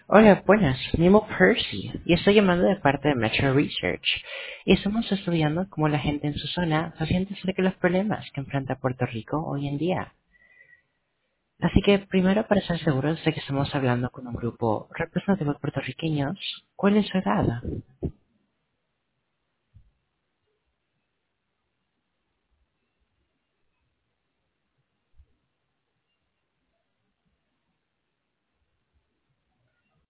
Hola, buenas. Me llamo Percy y estoy llamando de parte de Metro Research. Y estamos estudiando cómo la gente en su zona se siente acerca de los problemas que enfrenta Puerto Rico hoy en día. Así que primero, para estar seguros de que estamos hablando con un grupo representativo de puertorriqueños, ¿cuál es su edad?